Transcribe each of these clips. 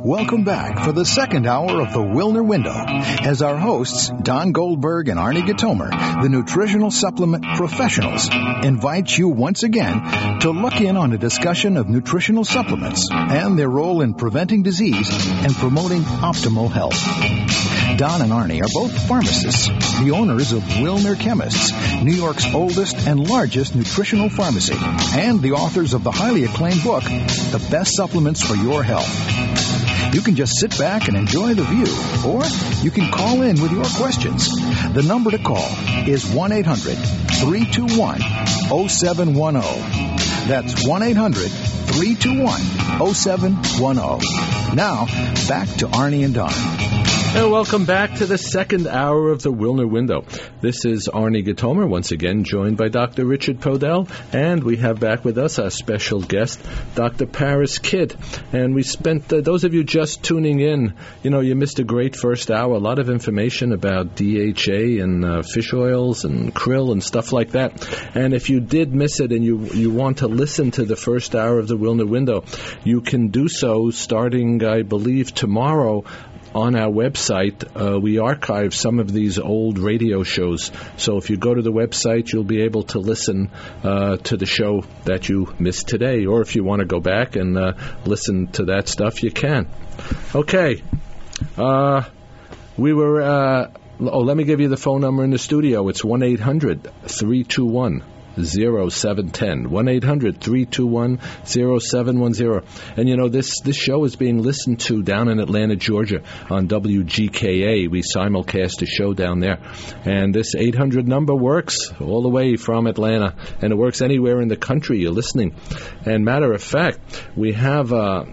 Welcome back for the second hour of the Wilner Window as our hosts, Don Goldberg and Arnie Gatomer, the nutritional supplement professionals, invite you once again to look in on a discussion of nutritional supplements and their role in preventing disease and promoting optimal health. Don and Arnie are both pharmacists, the owners of Wilner Chemists, New York's oldest and largest nutritional pharmacy, and the authors of the highly acclaimed book, The Best Supplements for Your Health. You can just sit back and enjoy the view, or you can call in with your questions. The number to call is 1-800-321-0710. That's 1-800-321-0710. Now, back to Arnie and Don. And welcome back to the second hour of the Wilner Window. This is Arnie Gatomer, once again joined by Dr. Richard Podell, and we have back with us our special guest, Dr. Paris Kidd. And we spent, those of you just tuning in, you missed a great first hour, a lot of information about DHA and fish oils and krill and stuff like that. And if you did miss it and you want to listen to the first hour of the Wilner Window, you can do so starting, I believe, tomorrow. On our website, we archive some of these old radio shows. So if you go to the website, you'll be able to listen to the show that you missed today. Or if you want to go back and listen to that stuff, you can. Okay. Let me give you the phone number in the studio. It's 1-800-321-0710. 1-800-321-0710. And this show is being listened to down in Atlanta, Georgia on WGKA. We simulcast a show down there. And this 800 number works all the way from Atlanta, and it works anywhere in the country you're listening. And matter of fact, we have a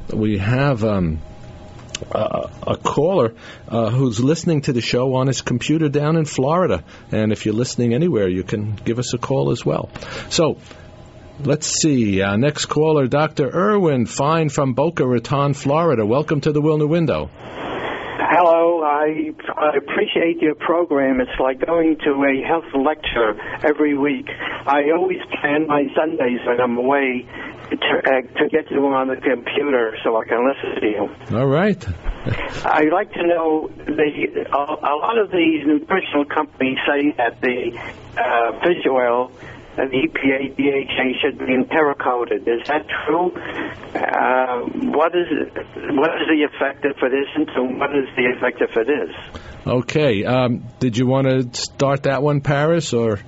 caller who's listening to the show on his computer down in Florida. And if you're listening anywhere, you can give us a call as well. So, let's see. Next caller, Dr. Irwin Fine from Boca Raton, Florida. Welcome to the Wilner Window. Hello. I appreciate your program. It's like going to a health lecture every week. I always plan my Sundays when I'm away to get you on the computer so I can listen to you. All right. I'd like to know, a lot of these nutritional companies say that the fish oil and the EPA, DHA should be enteric-coated. Is that true? What is the effective for this, and what is the effective for this? Okay. Did you want to start that one, Paris, or?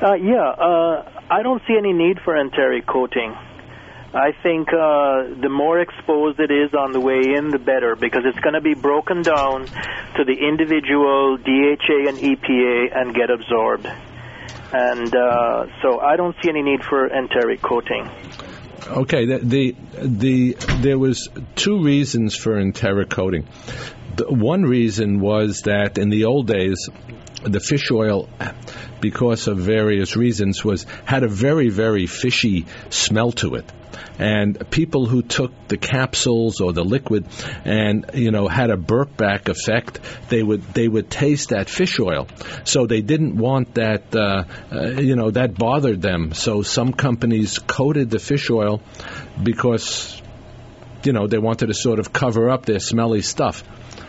I don't see any need for enteric coating. I think the more exposed it is on the way in, the better, because it's going to be broken down to the individual DHA and EPA and get absorbed. And so I don't see any need for enteric coating. Okay, there was two reasons for enteric coating. One reason was that in the old days, the fish oil, because of various reasons, had a very, very fishy smell to it. And people who took the capsules or the liquid and, had a burp back effect, they would taste that fish oil. So they didn't want that, that bothered them. So some companies coated the fish oil because, they wanted to sort of cover up their smelly stuff.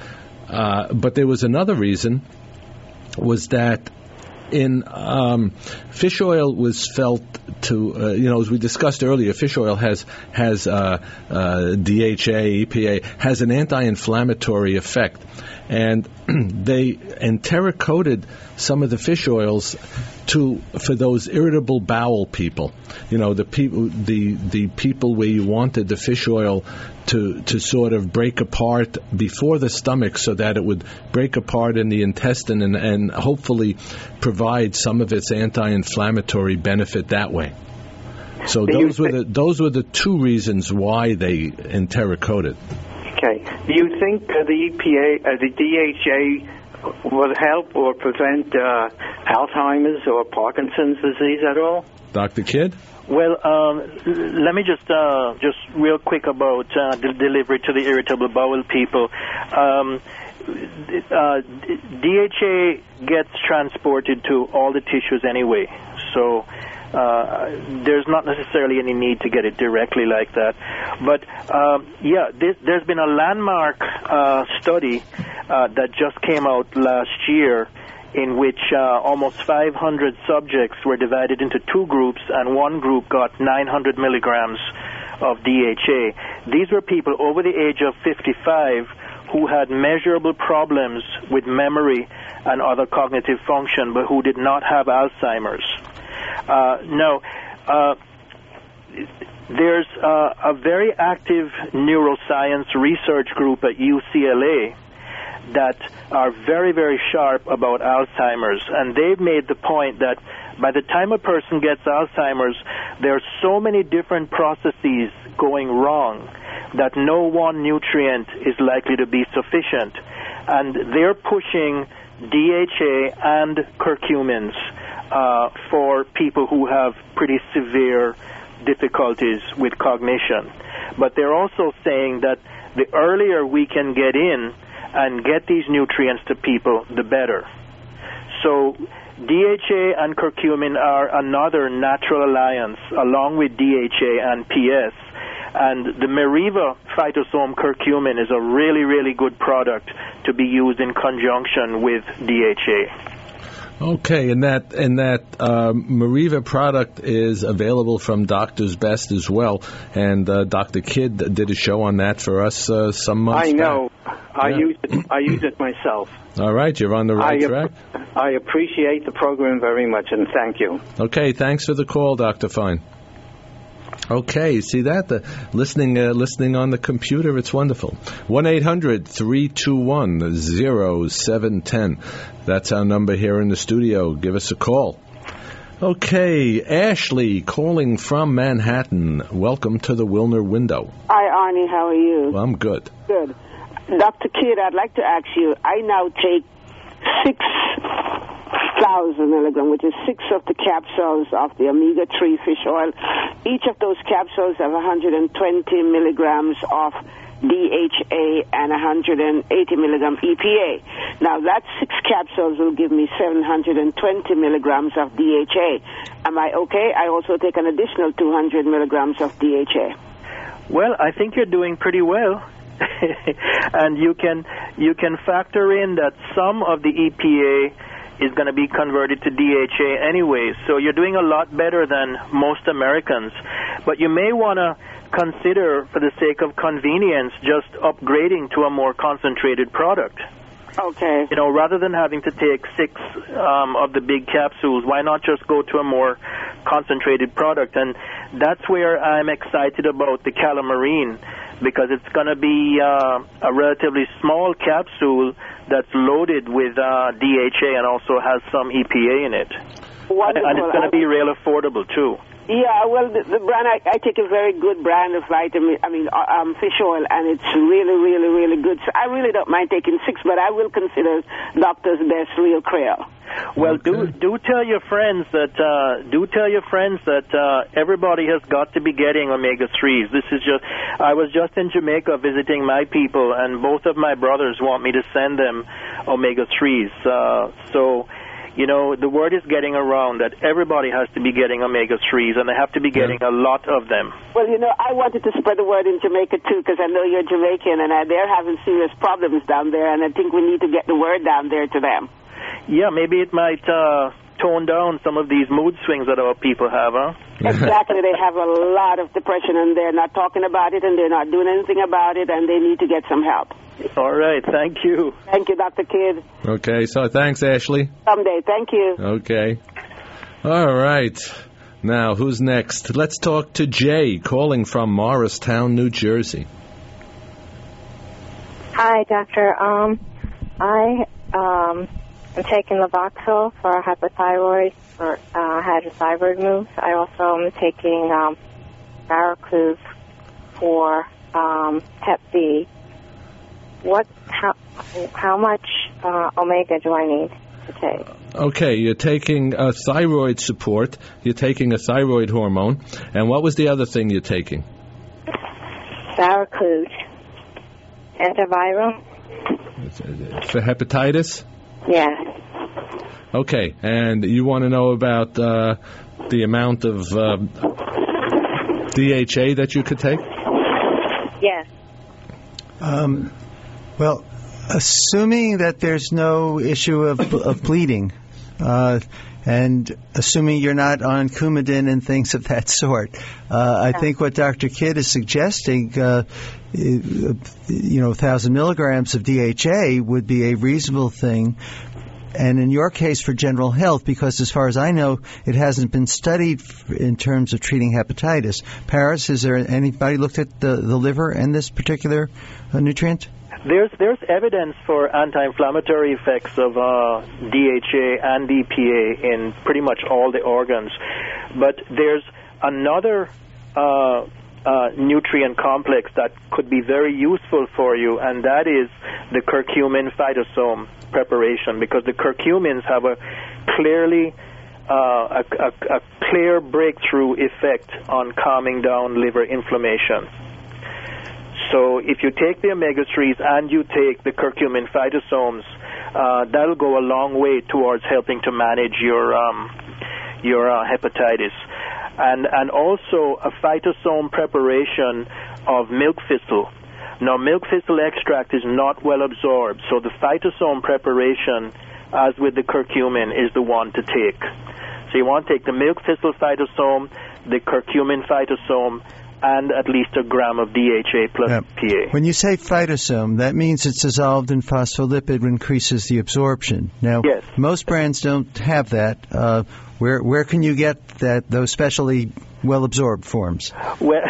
But there was another reason, was that in fish oil was felt to, as we discussed earlier, fish oil has DHA, EPA, has an anti-inflammatory effect. And they enteric-coated some of the fish oils for those irritable bowel people. The people where you wanted the fish oil to sort of break apart before the stomach, so that it would break apart in the intestine and hopefully provide some of its anti-inflammatory benefit that way. So those were the two reasons why they enteric-coated. Okay. Do you think the EPA, the DHA will help or prevent Alzheimer's or Parkinson's disease at all? Dr. Kidd? Well, let me just real quick about the delivery to the irritable bowel people. DHA gets transported to all the tissues anyway. So there's not necessarily any need to get it directly like that. But, there's been a landmark study that just came out last year in which almost 500 subjects were divided into two groups, and one group got 900 milligrams of DHA. These were people over the age of 55 who had measurable problems with memory and other cognitive function, but who did not have Alzheimer's. There's a very active neuroscience research group at UCLA that are very, very sharp about Alzheimer's, and they've made the point that by the time a person gets Alzheimer's, there are so many different processes going wrong that no one nutrient is likely to be sufficient. And they're pushing DHA and curcumins for people who have pretty severe difficulties with cognition. But they're also saying that the earlier we can get in and get these nutrients to people, the better. So DHA and curcumin are another natural alliance, along with DHA and PS. And the Meriva phytosome curcumin is a really, really good product to be used in conjunction with DHA. Okay, and that Meriva product is available from Doctor's Best as well, and Dr. Kidd did a show on that for us some months back. I know. I use it myself. All right, you're on the right track. I appreciate the program very much, and thank you. Okay, thanks for the call, Dr. Fine. Okay, see that? Listening on the computer, it's wonderful. 1-800-321-0710. That's our number here in the studio. Give us a call. Okay, Ashley calling from Manhattan. Welcome to the Wilner Window. Hi, Arnie. How are you? Well, I'm good. Good. Dr. Kidd, I'd like to ask you, I now take 6,000 milligrams, which is 6 of the capsules of the omega-3 fish oil. Each of those capsules have 120 milligrams of DHA and 180 milligram EPA. Now, that 6 capsules will give me 720 milligrams of DHA. Am I okay? I also take an additional 200 milligrams of DHA. Well, I think you're doing pretty well. And you can factor in that some of the EPA is going to be converted to DHA anyway. So you're doing a lot better than most Americans. But you may want to consider, for the sake of convenience, just upgrading to a more concentrated product. Okay. You know, rather than having to take 6 of the big capsules, why not just go to a more concentrated product? And that's where I'm excited about the Calamarine, because it's going to be a relatively small capsule that's loaded with DHA and also has some EPA in it. Wonderful. And it's going to be real affordable, too. Yeah, well, the brand, I take a very good brand of fish oil, and it's really, really, really good. So I really don't mind taking 6, but I will consider Doctor's Best Real Creole. Well, do tell your friends that everybody has got to be getting omega-3s. I was just in Jamaica visiting my people, and both of my brothers want me to send them omega-3s. So, you know, the word is getting around that everybody has to be getting omega-3s, and they have to be getting a lot of them. Well, you know, I wanted to spread the word in Jamaica, too, because I know you're Jamaican, and they're having serious problems down there, and I think we need to get the word down there to them. Yeah, maybe it might tone down some of these mood swings that our people have, huh? Exactly. They have a lot of depression, and they're not talking about it, and they're not doing anything about it, and they need to get some help. All right. Thank you. Thank you, Dr. Kidd. Okay, so thanks, Ashley. Someday. Thank you. Okay. All right. Now, who's next? Let's talk to Jay, calling from Morristown, New Jersey. Hi, Doctor. I am taking Levoxyl for hypothyroid or had a thyroid move. I also am taking Baracluz for Hep B. How much omega do I need to take? Okay, you're taking thyroid support. You're taking a thyroid hormone. And what was the other thing you're taking? Baracluz. Antiviral. For hepatitis? Yes. Okay, and you want to know about the amount of DHA that you could take? Yes. Well, assuming that there's no issue of bleeding, and assuming you're not on Coumadin and things of that sort, I think what Dr. Kidd is suggesting, 1,000 milligrams of DHA would be a reasonable thing. And in your case for general health, because as far as I know, it hasn't been studied in terms of treating hepatitis. Paris, is there anybody looked at the liver and this particular nutrient? There's evidence for anti-inflammatory effects of DHA and DPA in pretty much all the organs. But there's another nutrient complex that could be very useful for you, and that is the curcumin phytosome preparation, because the curcumins have a clearly a clear breakthrough effect on calming down liver inflammation. So if you take the omega-3s and you take the curcumin phytosomes, that'll go a long way towards helping to manage your hepatitis. And also a phytosome preparation of milk thistle. Now, milk thistle extract is not well absorbed, so the phytosome preparation, as with the curcumin, is the one to take. So you want to take the milk thistle phytosome, the curcumin phytosome, and at least a gram of DHA plus PA. When you say phytosome, that means it's dissolved in phospholipid, increases the absorption. Now, yes. Most brands don't have that. Where can you get those specially well-absorbed forms? Well,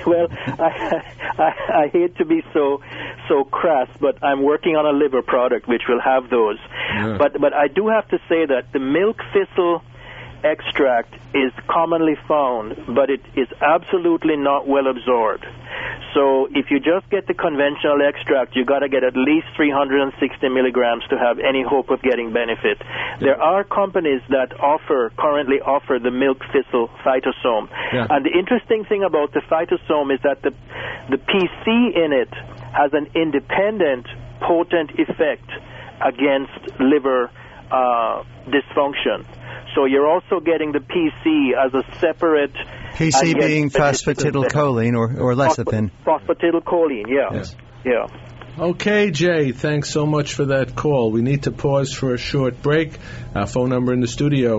I hate to be so crass, but I'm working on a liver product which will have those. Yeah. But I do have to say that the milk thistle extract is commonly found, but it is absolutely not well absorbed. So if you just get the conventional extract, you got to get at least 360 milligrams to have any hope of getting benefit. There are companies that currently offer the milk thistle phytosome. Yeah. And the interesting thing about the phytosome is that the PC in it has an independent, potent effect against liver dysfunction. So you're also getting the PC as a separate... PC being phosphatidylcholine or lecithin. Phosphatidylcholine, yeah. Yes. Yeah. Okay, Jay, thanks so much for that call. We need to pause for a short break. Our phone number in the studio,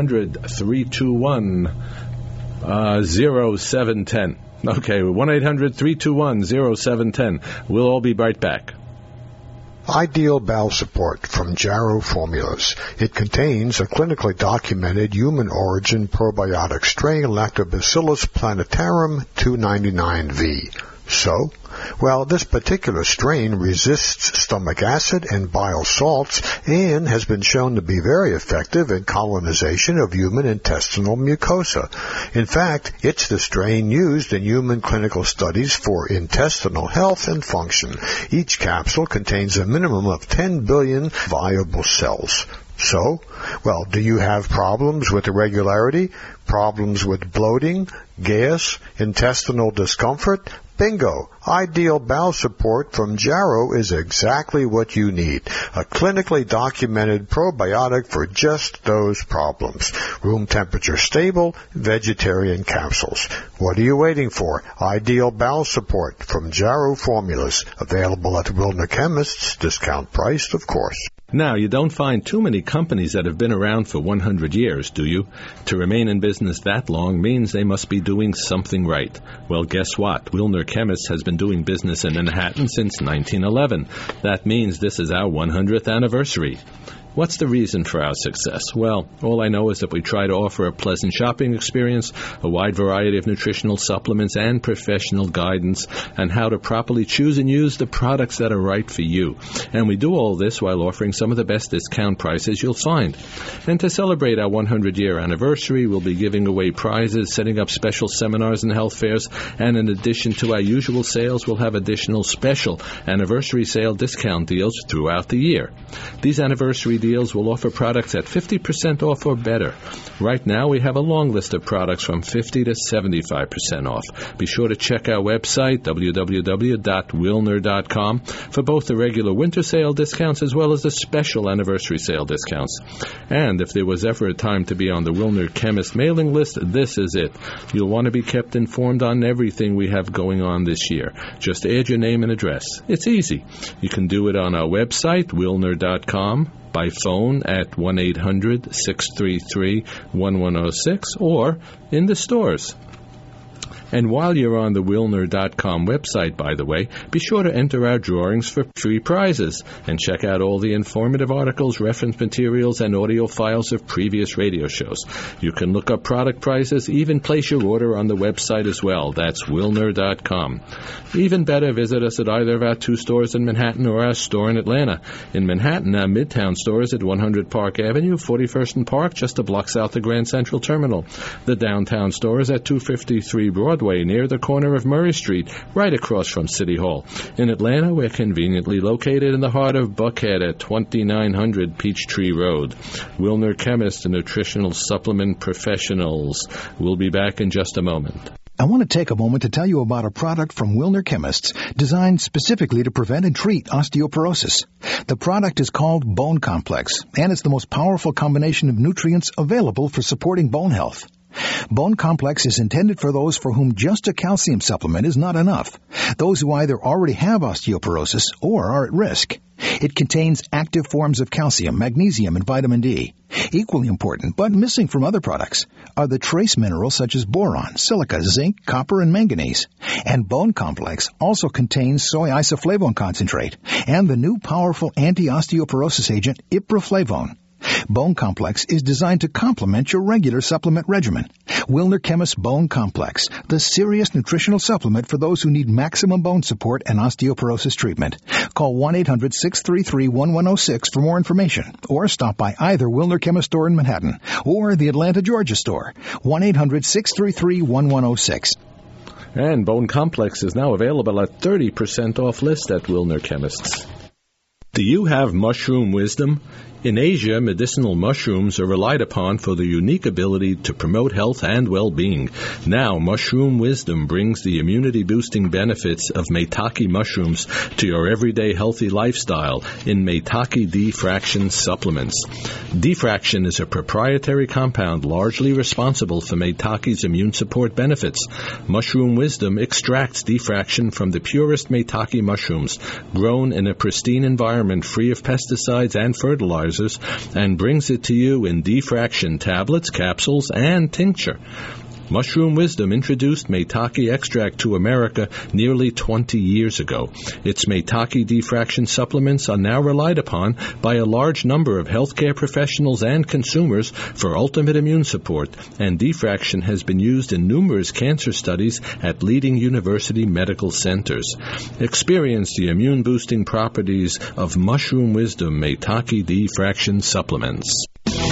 1-800-321-0710. Okay, 1-800-321-0710. We'll all be right back. Ideal Bowel Support from Jarrow Formulas. It contains a clinically documented human-origin probiotic strain, Lactobacillus plantarum 299V. So, well, this particular strain resists stomach acid and bile salts and has been shown to be very effective in colonization of human intestinal mucosa. In fact, it's the strain used in human clinical studies for intestinal health and function. Each capsule contains a minimum of 10 billion viable cells. So, well, do you have problems with irregularity, problems with bloating, gas, intestinal discomfort? Bingo! Ideal Bowel Support from Jarrow is exactly what you need. A clinically documented probiotic for just those problems. Room temperature stable, vegetarian capsules. What are you waiting for? Ideal Bowel Support from Jarrow Formulas. Available at Wilner Chemists. Discount priced, of course. Now, you don't find too many companies that have been around for 100 years, do you? To remain in business that long means they must be doing something right. Well, guess what? Wilner Chemists has been doing business in Manhattan since 1911. That means this is our 100th anniversary. What's the reason for our success? Well, all I know is that we try to offer a pleasant shopping experience, a wide variety of nutritional supplements, and professional guidance on how to properly choose and use the products that are right for you. And we do all this while offering some of the best discount prices you'll find. And to celebrate our 100-year anniversary, we'll be giving away prizes, setting up special seminars and health fairs, and in addition to our usual sales, we'll have additional special anniversary sale discount deals throughout the year. These anniversary deals deals will offer products at 50% off or better. Right now, we have a long list of products from 50 to 75% off. Be sure to check our website, www.wilner.com, for both the regular winter sale discounts as well as the special anniversary sale discounts. And if there was ever a time to be on the Wilner Chemist mailing list, this is it. You'll want to be kept informed on everything we have going on this year. Just add your name and address. It's easy. You can do it on our website, wilner.com, by phone at 1-800-633-1106, or in the stores. And while you're on the Wilner.com website, by the way, be sure to enter our drawings for free prizes and check out all the informative articles, reference materials, and audio files of previous radio shows. You can look up product prices, even place your order on the website as well. That's Wilner.com. Even better, visit us at either of our 2 stores in Manhattan or our store in Atlanta. In Manhattan, our Midtown store is at 100 Park Avenue, 41st and Park, just a block south of Grand Central Terminal. The downtown store is at 253 Broadway, near the corner of Murray Street, right across from City Hall. In Atlanta, we're conveniently located in the heart of Buckhead at 2900 Peachtree Road. Wilner Chemist, the nutritional supplement professionals. We'll be back in just a moment. I want to take a moment to tell you about a product from Wilner Chemists designed specifically to prevent and treat osteoporosis. The product is called Bone Complex, and it's the most powerful combination of nutrients available for supporting bone health. Bone Complex is intended for those for whom just a calcium supplement is not enough, those who either already have osteoporosis or are at risk. It contains active forms of calcium, magnesium, and vitamin D. Equally important, but missing from other products, are the trace minerals such as boron, silica, zinc, copper, and manganese. And Bone Complex also contains soy isoflavone concentrate and the new powerful anti-osteoporosis agent iproflavone. Bone Complex is designed to complement your regular supplement regimen. Wilner Chemist Bone Complex, the serious nutritional supplement for those who need maximum bone support and osteoporosis treatment. Call 1-800-633-1106 for more information, or stop by either Wilner Chemist store in Manhattan or the Atlanta, Georgia store, 1-800-633-1106. And Bone Complex is now available at 30% off list at Wilner Chemists. Do you have mushroom wisdom? In Asia, medicinal mushrooms are relied upon for their unique ability to promote health and well-being. Now, Mushroom Wisdom brings the immunity-boosting benefits of Maitake mushrooms to your everyday healthy lifestyle in Maitake D-Fraction supplements. D-Fraction is a proprietary compound largely responsible for Maitake's immune support benefits. Mushroom Wisdom extracts D-Fraction from the purest Maitake mushrooms, grown in a pristine environment free of pesticides and fertilizers, and brings it to you in D-Fraction tablets, capsules, and tincture. Mushroom Wisdom introduced Maitake extract to America nearly 20 years ago. Its Maitake D-Fraction supplements are now relied upon by a large number of healthcare professionals and consumers for ultimate immune support, and D-Fraction has been used in numerous cancer studies at leading university medical centers. Experience the immune-boosting properties of Mushroom Wisdom Maitake D-Fraction supplements.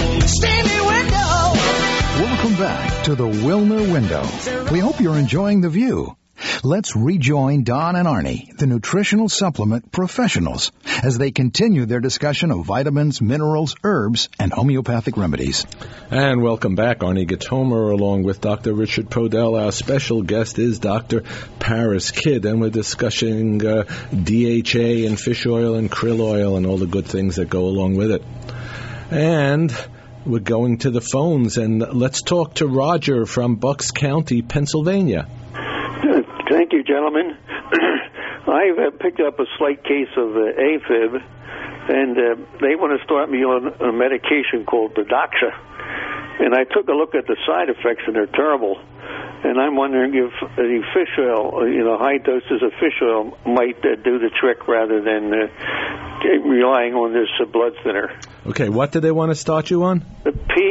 Welcome back to the Wilner Window. We hope you're enjoying the view. Let's rejoin Don and Arnie, the nutritional supplement professionals, as they continue their discussion of vitamins, minerals, herbs, and homeopathic remedies. And welcome back. Arnie Gatomer along with Dr. Richard Podell. Our special guest is Dr. Paris Kidd, and we're discussing DHA and fish oil and krill oil and all the good things that go along with it. And we're going to the phones, and let's talk to Roger from Bucks County, Pennsylvania. Thank you, gentlemen. I've picked up a slight case of AFib, and they want to start me on a medication called Pradaxa. And I took a look at the side effects, and they're terrible. And I'm wondering if the fish oil, high doses of fish oil might do the trick rather than relying on this blood thinner. Okay, what do they want to start you on? The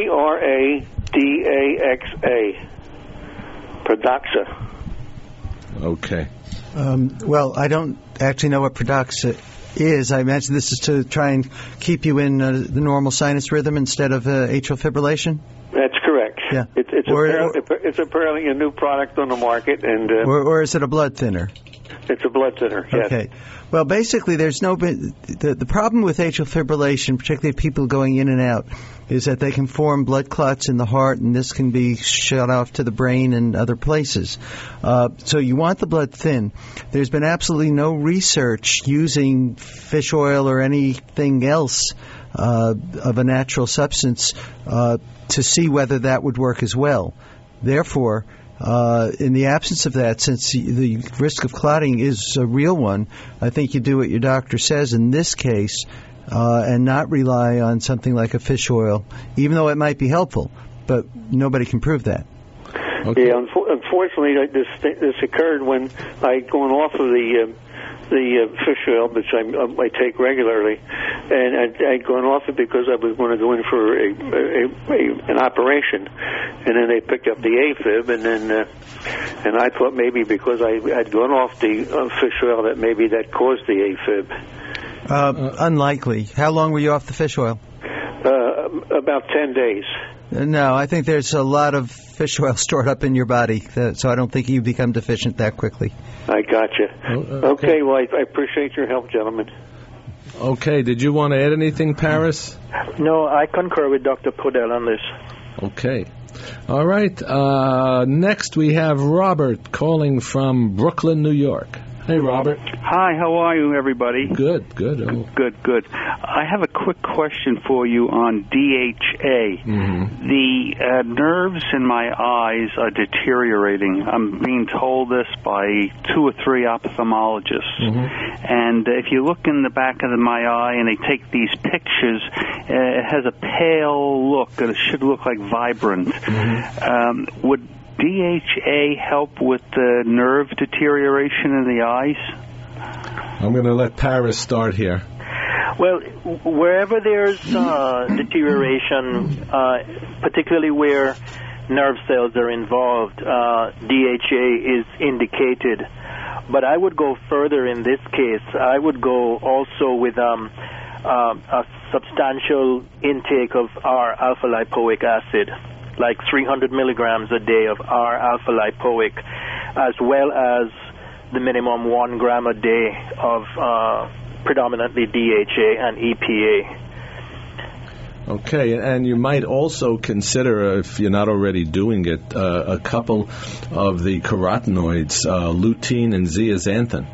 Pradaxa. Pradaxa. Okay. Well, I don't actually know what Pradaxa is. I imagine this is to try and keep you in the normal sinus rhythm instead of atrial fibrillation? That's correct. Yeah. It's apparently a new product on the market, and or is it a blood thinner? It's a blood thinner, yes. Okay. Well, basically, there's no... The problem with atrial fibrillation, particularly people going in and out, is that they can form blood clots in the heart, and this can be shut off to the brain and other places. So you want the blood thin. There's been absolutely no research using fish oil or anything else of a natural substance to see whether that would work as well. Therefore, in the absence of that, since the risk of clotting is a real one, I think you do what your doctor says in this case and not rely on something like a fish oil, even though it might be helpful. But nobody can prove that. Okay. Yeah, unfortunately, this occurred when I'd gone off of the fish oil, which I take regularly, and I'd gone off it because I was going to go in for an operation, and then they picked up the AFib, and I thought maybe because I'd gone off the fish oil that maybe that caused the AFib. Unlikely. How long were you off the fish oil? About 10 days. No, I think there's a lot of fish oil stored up in your body, so I don't think you become deficient that quickly. I gotcha. Okay, well, I appreciate your help, gentlemen. Okay, did you want to add anything, Paris? No, I concur with Dr. Podell on this. Okay. All right. Next, we have Robert calling from Brooklyn, New York. Hey, Robert. Hi, how are you, everybody? Good. Oh. Good. I have a quick question for you on DHA. Mm-hmm. The nerves in my eyes are deteriorating. I'm being told this by 2 or 3 ophthalmologists. Mm-hmm. And if you look in the back of my eye and they take these pictures, it has a pale look. It should look like vibrant. Mm-hmm. Would DHA help with the nerve deterioration in the eyes? I'm going to let Paris start here. Well, wherever there's deterioration, particularly where nerve cells are involved, DHA is indicated. But I would go further in this case. I would go also with a substantial intake of R-alpha-lipoic acid, like 300 milligrams a day of R-alpha-lipoic, as well as the minimum 1 gram a day of predominantly DHA and EPA. Okay, and you might also consider, if you're not already doing it, a couple of the carotenoids, lutein and zeaxanthin.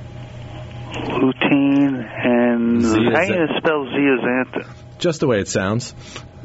Lutein and... How do you spell zeaxanthin? Just the way it sounds.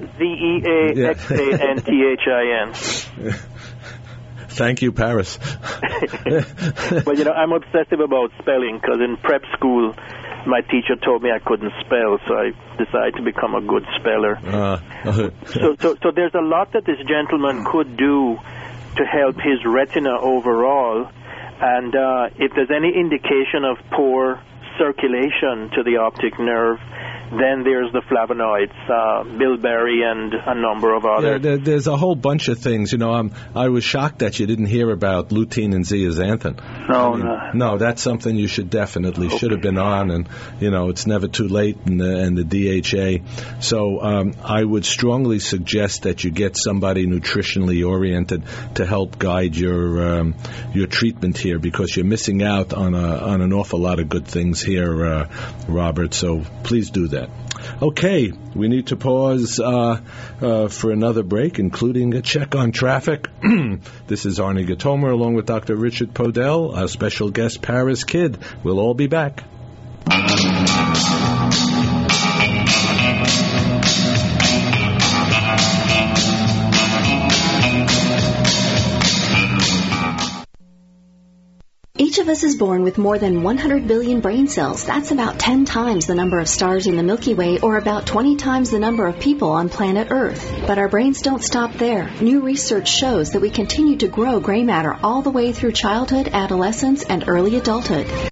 ZEAXANTHIN. Thank you, Paris. Well, I'm obsessive about spelling because in prep school, my teacher told me I couldn't spell, so I decided to become a good speller. So there's a lot that this gentleman could do to help his retina overall, and if there's any indication of poor circulation to the optic nerve, then there's the flavonoids, bilberry and a number of others. Yeah, there's a whole bunch of things. I was shocked that you didn't hear about lutein and zeaxanthin. No, that's something you should have been on, and it's never too late in the DHA. So I would strongly suggest that you get somebody nutritionally oriented to help guide your treatment here, because you're missing out on an awful lot of good things here, Robert. So please do that. Okay, we need to pause for another break, including a check on traffic. This is Arnie Gatomer along with Dr. Richard Podell, our special guest Paris Kidd. We'll all be back. Each of us is born with more than 100 billion brain cells. That's about 10 times the number of stars in the Milky Way, or about 20 times the number of people on planet Earth. But our brains don't stop there. New research shows that we continue to grow gray matter all the way through childhood, adolescence, and early adulthood. How do we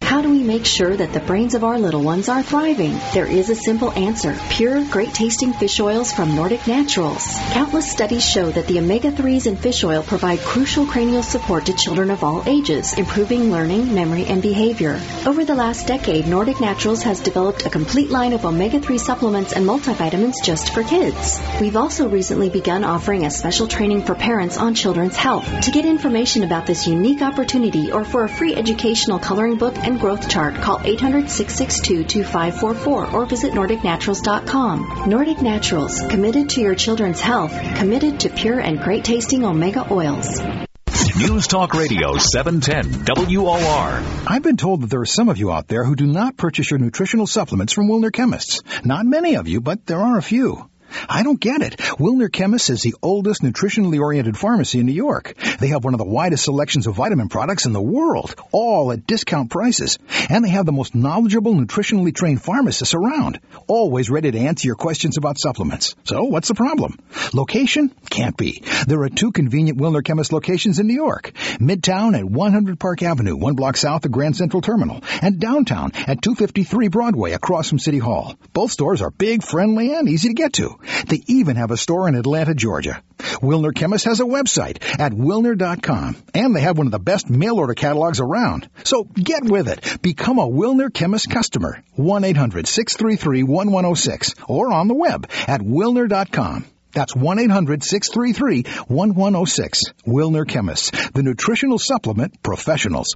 make sure that the brains of our little ones are thriving? There is a simple answer. Pure, great-tasting fish oils from Nordic Naturals. Countless studies show that the omega-3s in fish oil provide crucial cranial support to children of all ages, improving learning, memory, and behavior. Over the last decade, Nordic Naturals has developed a complete line of omega-3 supplements and multivitamins just for kids. We've also recently begun offering a special training for parents on children's health. To get information about this unique opportunity or for a free educational coloring book and growth chart, call 800-662-2544 or visit NordicNaturals.com. Nordic Naturals, committed to your children's health, committed to pure and great-tasting omega oils. News Talk Radio 710 WOR. I've been told that there are some of you out there who do not purchase your nutritional supplements from Wilner Chemists. Not many of you, but there are a few. I don't get it. Wilner Chemists is the oldest nutritionally oriented pharmacy in New York. They have one of the widest selections of vitamin products in the world, all at discount prices. And they have the most knowledgeable, nutritionally trained pharmacists around, always ready to answer your questions about supplements. So what's the problem? Location? Can't be. There are 2 convenient Wilner Chemist locations in New York. Midtown at 100 Park Avenue, 1 block south of Grand Central Terminal, and downtown at 253 Broadway across from City Hall. Both stores are big, friendly, and easy to get to. They even have a store in Atlanta, Georgia. Wilner Chemist has a website at Wilner.com, and they have one of the best mail-order catalogs around. So get with it. Become a Wilner Chemist customer. 1-800-633-1106 or on the web at Wilner.com. That's 1-800-633-1106. Wilner Chemists, the nutritional supplement professionals.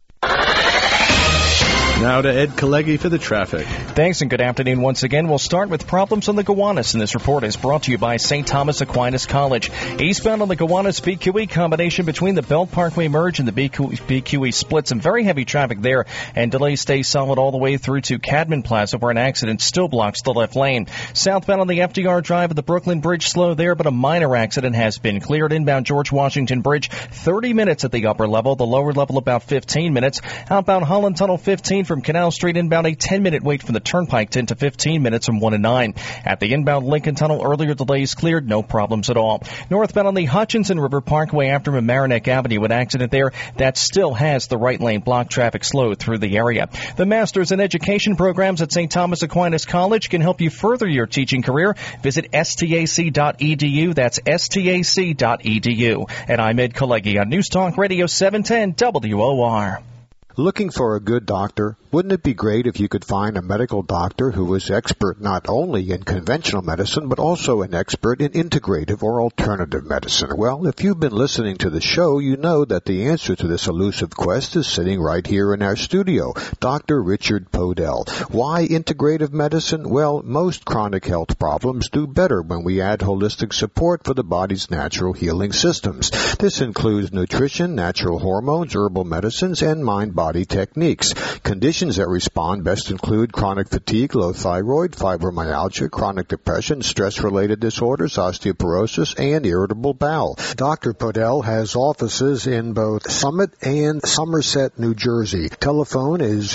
Now to Ed Kalegi for the traffic. Thanks and good afternoon once again. We'll start with problems on the Gowanus, and this report is brought to you by St. Thomas Aquinas College. Eastbound on the Gowanus BQE combination between the Belt Parkway merge and the BQE split. Some very heavy traffic there, and delays stay solid all the way through to Cadman Plaza, where an accident still blocks the left lane. Southbound on the FDR Drive at the Brooklyn Bridge, slow there, but a minor accident has been cleared. Inbound George Washington Bridge, 30 minutes at the upper level, the lower level about 15 minutes. Outbound Holland Tunnel 15 from Canal Street inbound, a 10-minute wait from the Turnpike, 10 to 15 minutes from 1 to 9. At the inbound Lincoln Tunnel, earlier delays cleared, no problems at all. Northbound on the Hutchinson River Parkway after Mamaroneck Avenue, an accident there that still has the right lane blocked, traffic slowed through the area. The Masters in Education programs at St. Thomas Aquinas College can help you further your teaching career. Visit stac.edu. That's stac.edu. And I'm Ed Kalegi on News Talk Radio 710 WOR. Looking for a good doctor? Wouldn't it be great if you could find a medical doctor who was expert not only in conventional medicine, but also an expert in integrative or alternative medicine? Well, if you've been listening to the show, you know that the answer to this elusive quest is sitting right here in our studio, Dr. Richard Podell. Why integrative medicine? Well, most chronic health problems do better when we add holistic support for the body's natural healing systems. This includes nutrition, natural hormones, herbal medicines, and mind-body techniques. Conditions that respond best include chronic fatigue, low thyroid, fibromyalgia, chronic depression, stress-related disorders, osteoporosis, and irritable bowel. Dr. Podell has offices in both Summit and Somerset, New Jersey. Telephone is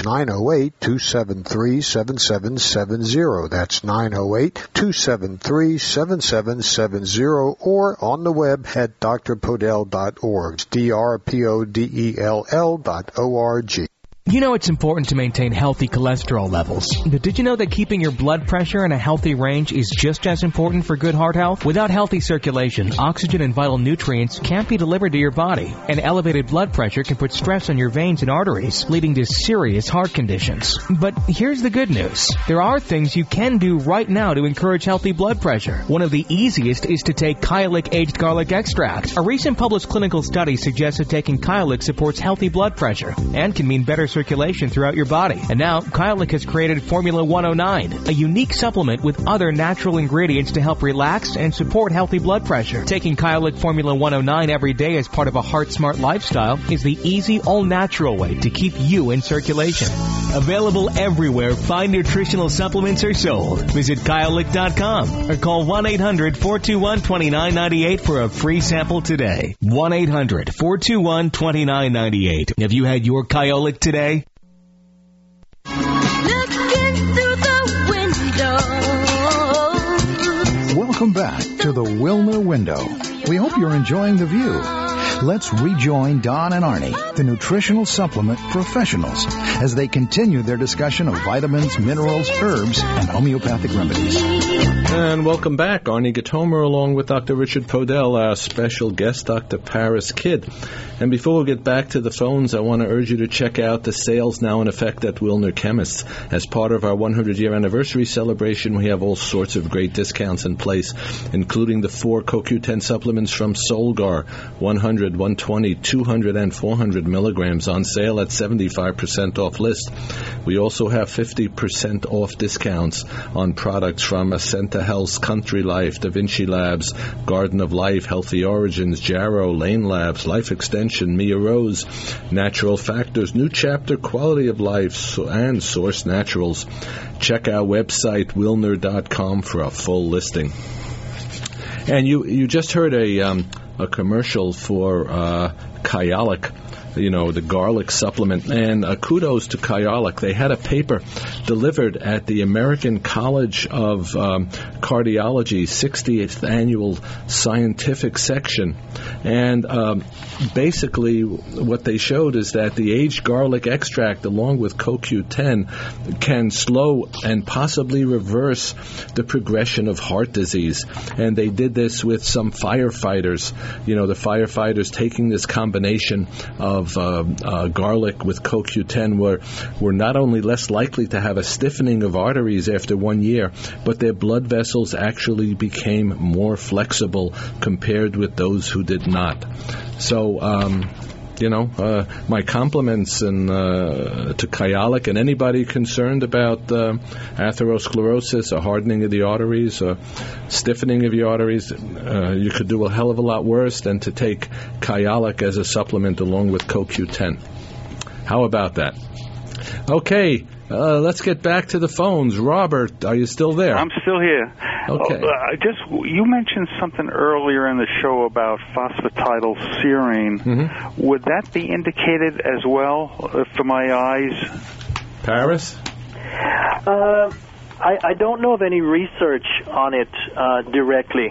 908-273-7770. That's 908-273-7770, or on the web at drpodell.org. drpodell.org. You know it's important to maintain healthy cholesterol levels. But did you know that keeping your blood pressure in a healthy range is just as important for good heart health? Without healthy circulation, oxygen and vital nutrients can't be delivered to your body. And elevated blood pressure can put stress on your veins and arteries, leading to serious heart conditions. But here's the good news. There are things you can do right now to encourage healthy blood pressure. One of the easiest is to take Kyolic aged garlic extract. A recent published clinical study suggests that taking Kyolic supports healthy blood pressure and can mean better circulation throughout your body. And now, Kyolic has created Formula 109, a unique supplement with other natural ingredients to help relax and support healthy blood pressure. Taking Kyolic Formula 109 every day as part of a heart-smart lifestyle is the easy, all-natural way to keep you in circulation. Available everywhere fine nutritional supplements are sold. Visit Kyolic.com or call 1-800-421-2998 for a free sample today. 1-800-421-2998. Have you had your Kyolic today? Welcome back to the Wilner Window. We hope you're enjoying the view. Let's rejoin Don and Arnie, the nutritional supplement professionals, as they continue their discussion of vitamins, minerals, herbs, and homeopathic remedies. And welcome back. Arnie Gatomer along with Dr. Richard Podell, our special guest, Dr. Paris Kidd. And before we get back to the phones, I want to urge you to check out the sales now in effect at Wilner Chemists. As part of our 100-year anniversary celebration, we have all sorts of great discounts in place, including the 4 CoQ10 supplements from Solgar, 100, 120, 200, and 400 milligrams on sale at 75% off list. We also have 50% off discounts on products from Ascenta Health, Country Life, Da Vinci Labs, Garden of Life, Healthy Origins, Jarrow, Lane Labs, Life Extension, Mia Rose, Natural Factors, New Chapter, Quality of Life, and Source Naturals. Check our website, Wilner.com, for a full listing. And you just heard a commercial for Kyolic, the garlic supplement. And kudos to Kyolic. They had a paper delivered at the American College of Cardiology 60th Annual Scientific Section. And basically what they showed is that the aged garlic extract along with CoQ10 can slow and possibly reverse the progression of heart disease. And they did this with some firefighters. The firefighters taking this combination of garlic with CoQ10 were not only less likely to have a stiffening of arteries after 1 year, but their blood vessels actually became more flexible compared with those who did not. So, my compliments to Kyolic, and anybody concerned about atherosclerosis, a hardening of the arteries, a stiffening of the arteries. You could do a hell of a lot worse than to take Kyolic as a supplement along with CoQ10. How about that? Okay, let's get back to the phones. Robert, are you still there? I'm still here. Okay. You mentioned something earlier in the show about phosphatidylserine. Mm-hmm. Would that be indicated as well for my eyes? Paris? I don't know of any research on it directly.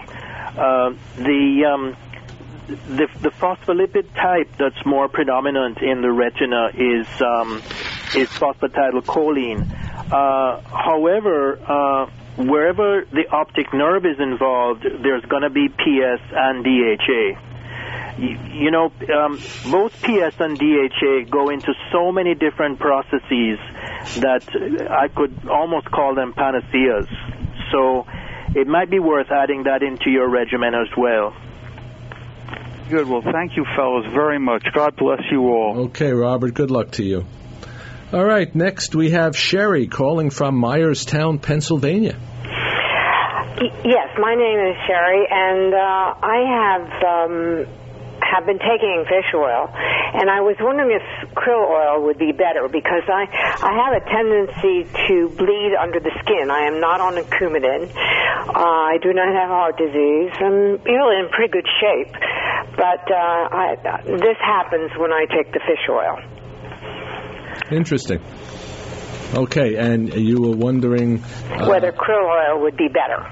The phospholipid type that's more predominant in the retina is phosphatidylcholine. However, wherever the optic nerve is involved, there's going to be PS and DHA. Both PS and DHA go into so many different processes that I could almost call them panaceas. So it might be worth adding that into your regimen as well. Good. Well, thank you, fellas, very much. God bless you all. Okay, Robert. Good luck to you. All right. Next, we have Sherry calling from Myerstown, Pennsylvania. Yes, my name is Sherry, and I have been taking fish oil, and I was wondering if krill oil would be better, because I have a tendency to bleed under the skin. I am not on a Coumadin. I do not have heart disease. I'm really in pretty good shape, but this happens when I take the fish oil. Interesting. Okay, and you were wondering whether krill oil would be better.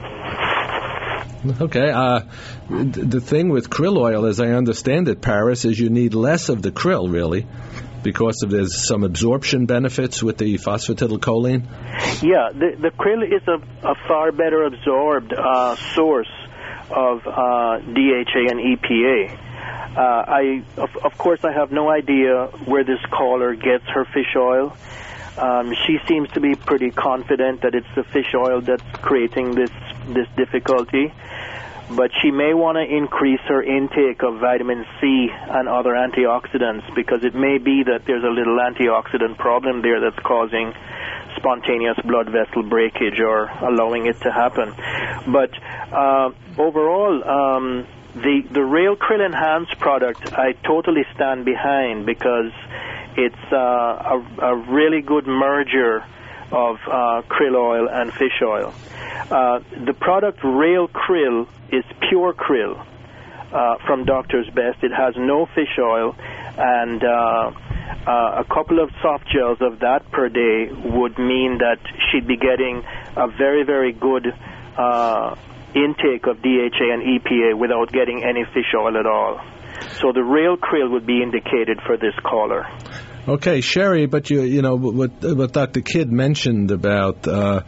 Okay. The thing with krill oil, as I understand it, Paris, is you need less of the krill, really, because there's some absorption benefits with the phosphatidylcholine. Yeah, the krill is a far better absorbed source of DHA and EPA. Of course, I have no idea where this caller gets her fish oil. She seems to be pretty confident that it's the fish oil that's creating this difficulty, but she may want to increase her intake of vitamin C and other antioxidants, because it may be that there's a little antioxidant problem there that's causing spontaneous blood vessel breakage or allowing it to happen. But overall, the Rail Krill Enhanced product I totally stand behind, because it's a really good merger of krill oil and fish oil. The product Rail Krill is pure krill from Doctor's Best. It has no fish oil, and a couple of soft gels of that per day would mean that she'd be getting a very, very good intake of DHA and EPA without getting any fish oil at all. So the real krill would be indicated for this caller. Okay, Sherry, but you know what Dr. Kidd mentioned about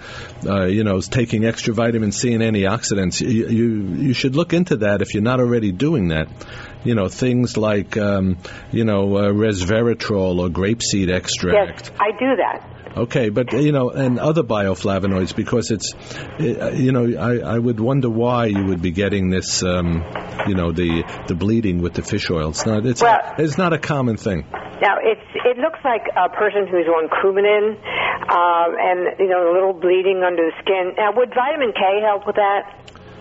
taking extra vitamin C and antioxidants. You should look into that if you're not already doing that. You know, things like resveratrol or grapeseed extract. Yes, I do that. Okay, but and other bioflavonoids, because it's I would wonder why you would be getting this the bleeding with the fish oil. It's not a common thing. Now, it looks like a person who's on Coumadin, and a little bleeding under the skin. Now, would vitamin K help with that?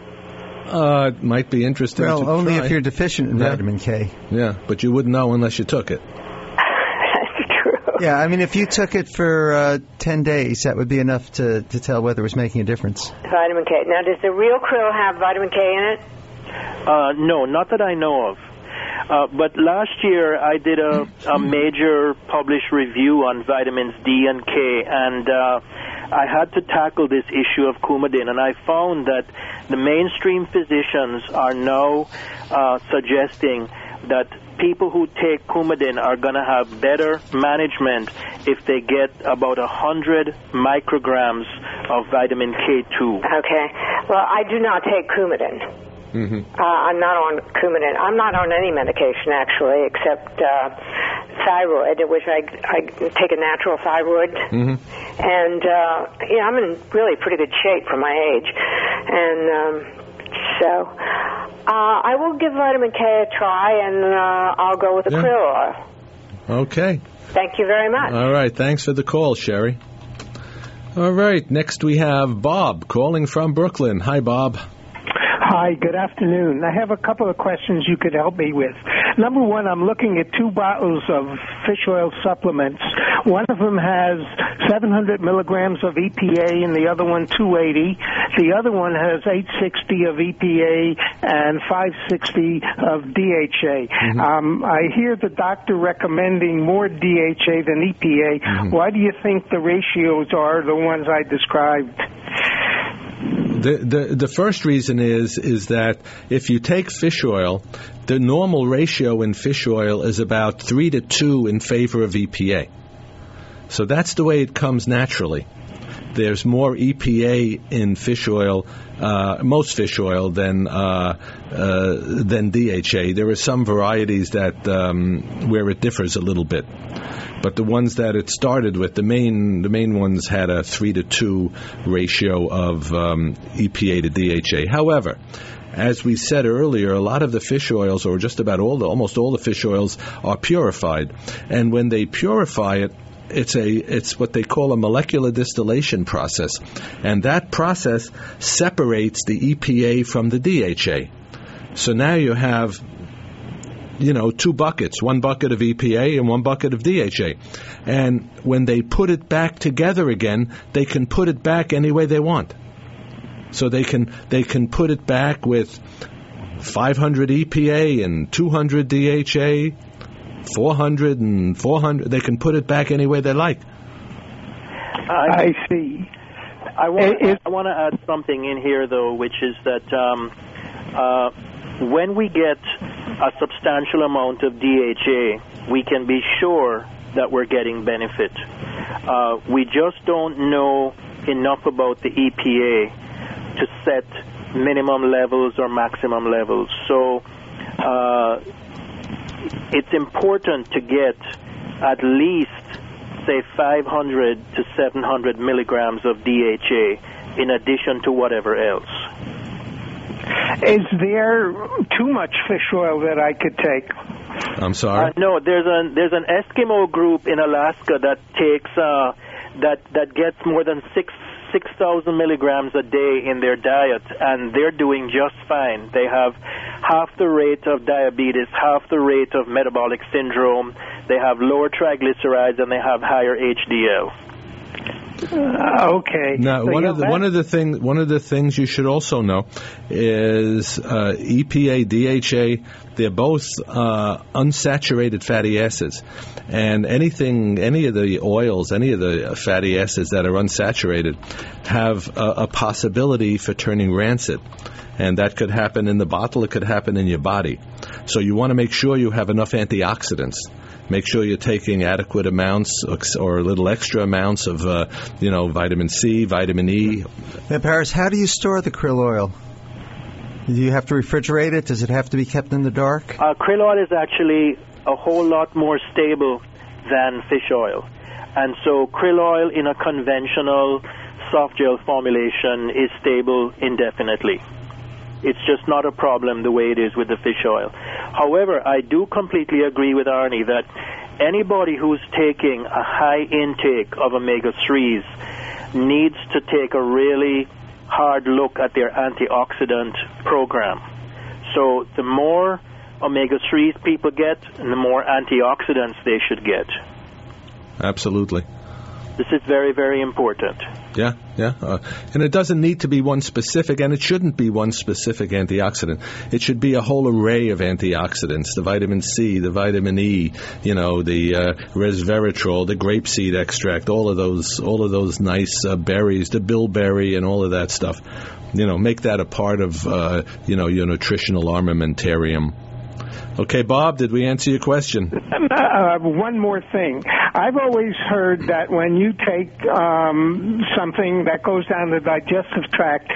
It might be interesting. Well, only try. if you're deficient in vitamin K. Yeah, but you wouldn't know unless you took it. That's true. Yeah, I mean, if you took it for 10 days, that would be enough to tell whether it was making a difference. Vitamin K. Now, does the real krill have vitamin K in it? No, not that I know of. But last year I did a major published review on vitamins D and K, and I had to tackle this issue of Coumadin, and I found that the mainstream physicians are now suggesting that people who take Coumadin are going to have better management if they get about 100 micrograms of vitamin K2. Okay. Well, I do not take Coumadin. Mm-hmm. I'm not on Coumadin. I'm not on any medication, actually, except thyroid, which I take a natural thyroid. Mm-hmm. And, I'm in really pretty good shape for my age. And so I will give vitamin K a try, and I'll go with the krill oil. Okay. Thank you very much. All right. Thanks for the call, Sherry. All right. Next we have Bob calling from Brooklyn. Hi, Bob. Hi, good afternoon. I have a couple of questions you could help me with. Number one, I'm looking at 2 bottles of fish oil supplements. One of them has 700 milligrams of EPA and the other one 280. The other one has 860 of EPA and 560 of DHA. Mm-hmm. I hear the doctor recommending more DHA than EPA. Mm-hmm. Why do you think the ratios are the ones I described? The first reason is that if you take fish oil, the normal ratio in fish oil is about 3 to 2 in favor of EPA. So that's the way it comes naturally. There's more EPA in fish oil, most fish oil, than DHA. There are some varieties that where it differs a little bit. But the ones that it started with, the main ones had a 3 to 2 ratio of EPA to DHA. However, as we said earlier, a lot of the fish oils, or just about almost all the fish oils, are purified. And when they purify it, it's what they call a molecular distillation process. And that process separates the EPA from the DHA. So now you have 2 buckets, 1 bucket of EPA and 1 bucket of DHA. And when they put it back together again, they can put it back any way they want. So they can put it back with 500 EPA and 200 DHA, 400 and 400. They can put it back any way they like. I see. I want to add something in here, though, which is that when we get a substantial amount of DHA, we can be sure that we're getting benefit. We just don't know enough about the EPA to set minimum levels or maximum levels. So it's important to get at least, say, 500 to 700 milligrams of DHA in addition to whatever else. Is there too much fish oil that I could take? I'm sorry? No, there's an Eskimo group in Alaska that takes that gets more than 6,000 milligrams a day in their diet, and they're doing just fine. They have half the rate of diabetes, half the rate of metabolic syndrome. They have lower triglycerides, and they have higher HDL. Okay. Now, So one of the things you should also know is EPA, DHA. They're both unsaturated fatty acids, and any of the oils, any of the fatty acids that are unsaturated, have a possibility for turning rancid. And that could happen in the bottle. It could happen in your body. So you want to make sure you have enough antioxidants. Make sure you're taking adequate amounts or a little extra amounts of, vitamin C, vitamin E. Now, Paris, how do you store the krill oil? Do you have to refrigerate it? Does it have to be kept in the dark? Krill oil is actually a whole lot more stable than fish oil. And so krill oil in a conventional soft gel formulation is stable indefinitely. It's just not a problem the way it is with the fish oil. However, I do completely agree with Arnie that anybody who's taking a high intake of omega-3s needs to take a really hard look at their antioxidant program. So the more omega-3s people get, and the more antioxidants they should get. Absolutely. This is very, very important. Yeah. And it doesn't need to be one specific, and it shouldn't be one specific antioxidant. It should be a whole array of antioxidants, the vitamin C, the vitamin E, the resveratrol, the grapeseed extract, all of those nice berries, the bilberry and all of that stuff. Make that a part of, your nutritional armamentarium. Okay, Bob, did we answer your question? One more thing. I've always heard that when you take something that goes down the digestive tract,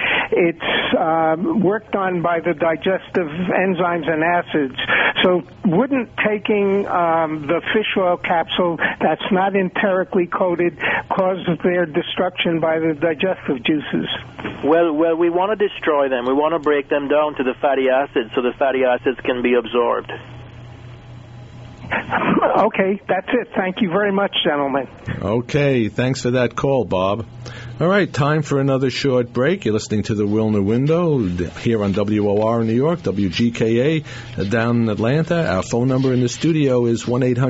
it's worked on by the digestive enzymes and acids. So wouldn't taking the fish oil capsule that's not enterically coated cause their destruction by the digestive juices? Well, we want to destroy them. We want to break them down to the fatty acids so the fatty acids can be absorbed. Okay, that's it. Thank you very much, gentlemen. Okay, thanks for that call, Bob. All right, time for another short break. You're listening to the Wilner Window here on WOR in New York, WGKA down in Atlanta. Our phone number in the studio is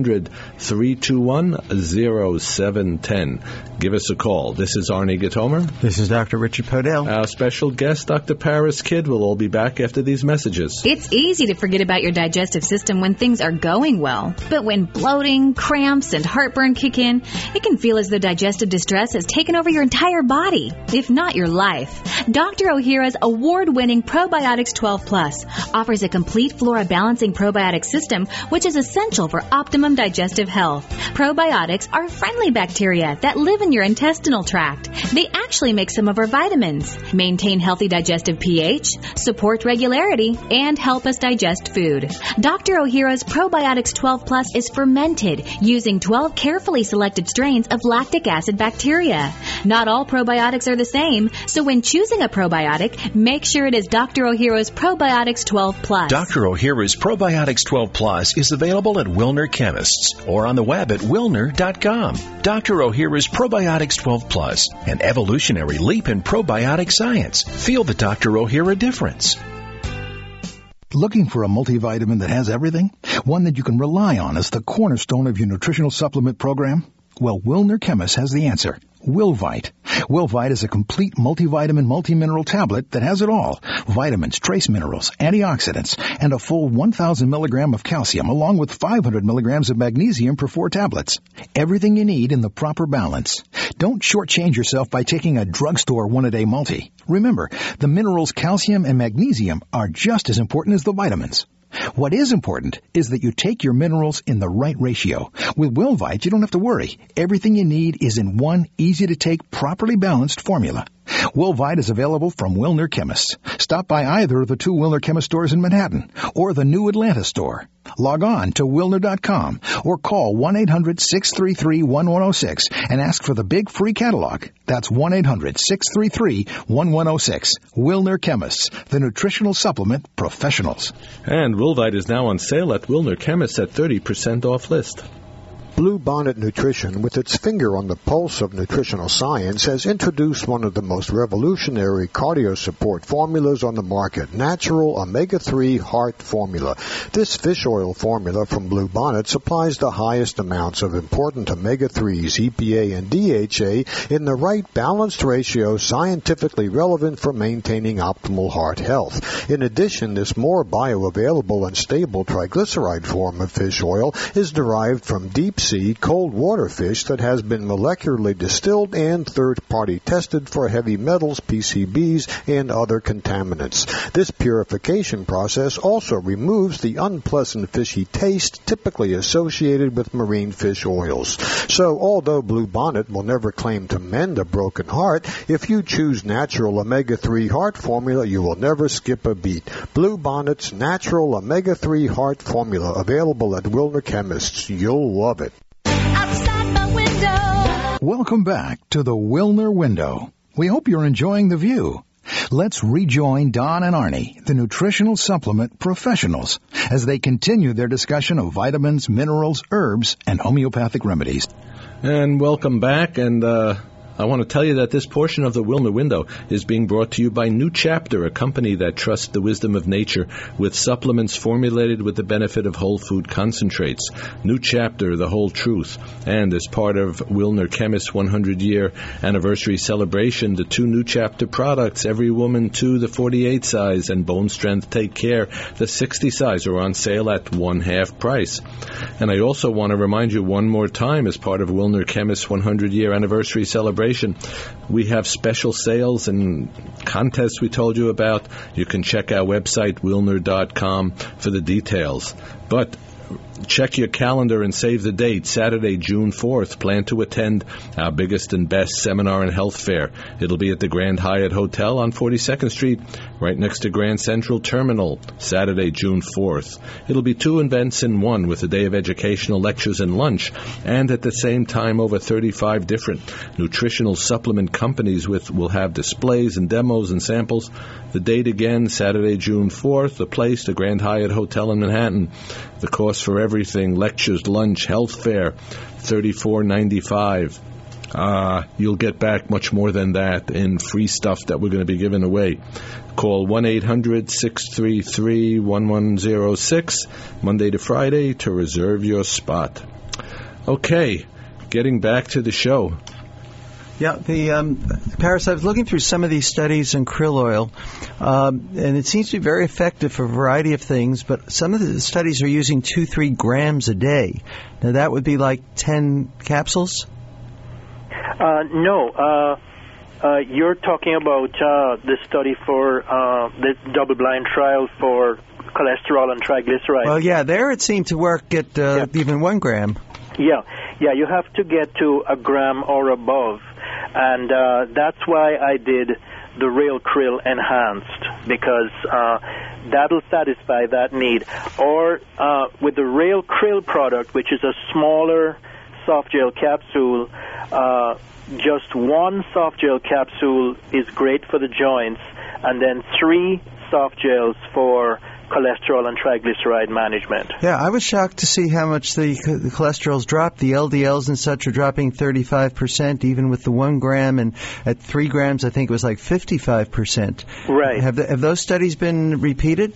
1-800-321-0710. Give us a call. This is Arnie Gatomer. This is Dr. Richard Podell. Our special guest, Dr. Paris Kidd. We'll all be back after these messages. It's easy to forget about your digestive system when things are going well. But when bloating, cramps, and heartburn kick in, it can feel as though digestive distress has taken over your entire body, if not your life. Dr. Ohhira's award-winning Probiotics 12 Plus offers a complete flora balancing probiotic system, which is essential for optimum digestive health. Probiotics are friendly bacteria that live in your intestinal tract. They actually make some of our vitamins, maintain healthy digestive pH, support regularity, and help us digest food. Dr. Ohhira's Probiotics 12 Plus is fermented using 12 carefully selected strains of lactic acid bacteria. Not all probiotics are the same, so when choosing a probiotic, make sure it is Dr. Ohhira's Probiotics 12 Plus. Dr. Ohhira's Probiotics 12 Plus is available at Wilner Chemists or on the web at wilner.com. Dr. Ohhira's Probiotics 12 Plus, an evolutionary leap in probiotic science. Feel the Dr. Ohhira difference. Looking for a multivitamin that has everything? One that you can rely on as the cornerstone of your nutritional supplement program? Well, Wilner Chemist has the answer. Wilvite. Wilvite is a complete multivitamin, multimineral tablet that has it all. Vitamins, trace minerals, antioxidants, and a full 1,000 milligram of calcium, along with 500 milligrams of magnesium per 4 tablets. Everything you need in the proper balance. Don't shortchange yourself by taking a drugstore one-a-day multi. Remember, the minerals calcium and magnesium are just as important as the vitamins. What is important is that you take your minerals in the right ratio. With Wilvite, you don't have to worry. Everything you need is in one easy-to-take, properly balanced formula. Wilvite is available from Wilner Chemists. Stop by either of the 2 Wilner Chemist stores in Manhattan or the new Atlanta store. Log on to Wilner.com or call 1-800-633-1106 and ask for the big free catalog. That's 1-800-633-1106. Wilner Chemists, the nutritional supplement professionals. And Wilvite is now on sale at Wilner Chemists at 30% off list. Bluebonnet Nutrition, with its finger on the pulse of nutritional science, has introduced one of the most revolutionary cardio support formulas on the market, Natural Omega-3 Heart Formula. This fish oil formula from Bluebonnet supplies the highest amounts of important omega-3s, EPA and DHA in the right balanced ratio, scientifically relevant for maintaining optimal heart health. In addition, this more bioavailable and stable triglyceride form of fish oil is derived from deep-sea cold water fish that has been molecularly distilled and third-party tested for heavy metals, PCBs, and other contaminants. This purification process also removes the unpleasant fishy taste typically associated with marine fish oils. So, although Bluebonnet will never claim to mend a broken heart, if you choose Natural Omega-3 Heart Formula, you will never skip a beat. Bluebonnet's Natural Omega-3 Heart Formula, available at Wilner Chemists. You'll love it. Welcome back to the Wilner Window. We hope you're enjoying the view. Let's rejoin Don and Arnie, the nutritional supplement professionals, as they continue their discussion of vitamins, minerals, herbs, and homeopathic remedies. And welcome back, and I want to tell you that this portion of the Wilner Window is being brought to you by New Chapter, a company that trusts the wisdom of nature with supplements formulated with the benefit of whole food concentrates. New Chapter, the whole truth. And as part of Wilner Chemist's 100-year anniversary celebration, the 2 New Chapter products, Every Woman 2, the 48 size, and Bone Strength Take Care, the 60 size, are on sale at 1/2 price. And I also want to remind you one more time, as part of Wilner Chemist's 100-year anniversary celebration, we have special sales and contests we told you about. You can check our website, wilner.com, for the details. But check your calendar and save the date. Saturday, June 4th. Plan to attend our biggest and best seminar and health fair. It'll be at the Grand Hyatt Hotel on 42nd Street, right next to Grand Central Terminal, Saturday, June 4th. It'll be 2 events in one, with a day of educational lectures and lunch, and at the same time over 35 different nutritional supplement companies will have displays and demos and samples. The date again, Saturday, June 4th. The place, the Grand Hyatt Hotel in Manhattan. The cost for everything, lectures, lunch, health fair, $34.95. You'll get back much more than that in free stuff that we're going to be giving away. Call 1-800-633-1106, Monday to Friday, to reserve your spot. Okay, getting back to the show. Yeah, Paris, I was looking through some of these studies in krill oil, and it seems to be very effective for a variety of things, but some of the studies are using 2-3 grams a day. Now, that would be like 10 capsules? No. You're talking about the study for the double-blind trial for cholesterol and triglycerides. Well, yeah, there it seemed to work at even 1 gram. Yeah, you have to get to 1 gram or above. And that's why I did the Real Krill Enhanced, because that'll satisfy that need. Or with the Real Krill product, which is a smaller soft gel capsule, just 1 soft gel capsule is great for the joints, and then 3 soft gels for cholesterol and triglyceride management. Yeah, I was shocked to see how much the cholesterol's dropped. The LDLs and such are dropping 35%, even with the 1 gram, and at 3 grams, I think it was like 55%. Right. Have those studies been repeated?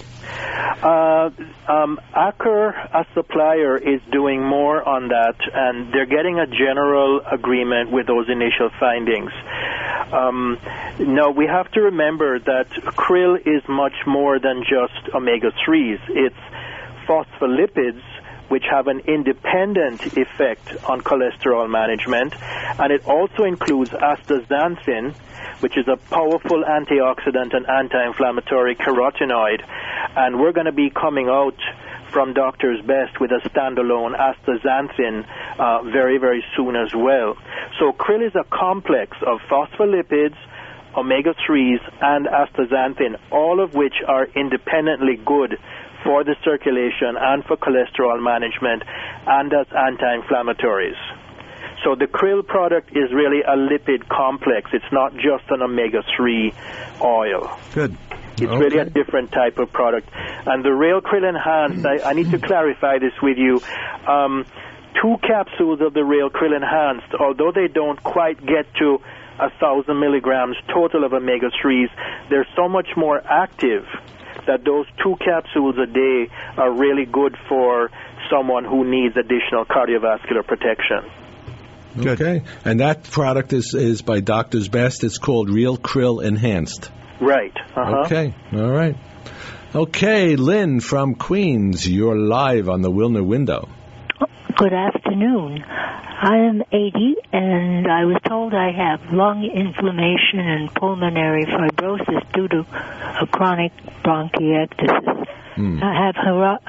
Aker, a supplier, is doing more on that, and they're getting a general agreement with those initial findings. Now, we have to remember that krill is much more than just omega-3s. It's phospholipids, which have an independent effect on cholesterol management, and it also includes astaxanthin, which is a powerful antioxidant and anti-inflammatory carotenoid, and we're going to be coming out from Doctor's Best with a standalone astaxanthin very, very soon as well. So krill is a complex of phospholipids, omega-3s, and astaxanthin, all of which are independently good for the circulation and for cholesterol management and as anti-inflammatories. So the krill product is really a lipid complex. It's not just an omega-3 oil. Good. It's really a different type of product. And the Real Krill Enhanced, I need to clarify this with you. 2 capsules of the Real Krill Enhanced, although they don't quite get to 1,000 milligrams total of omega-3s, they're so much more active that those 2 capsules a day are really good for someone who needs additional cardiovascular protection. Okay. And that product is by Doctor's Best. It's called Real Krill Enhanced. Right. Okay. All right. Okay, Lynn from Queens, you're live on the Wilner Window. Good afternoon. I am 80, and I was told I have lung inflammation and pulmonary fibrosis due to a chronic bronchiectasis. I have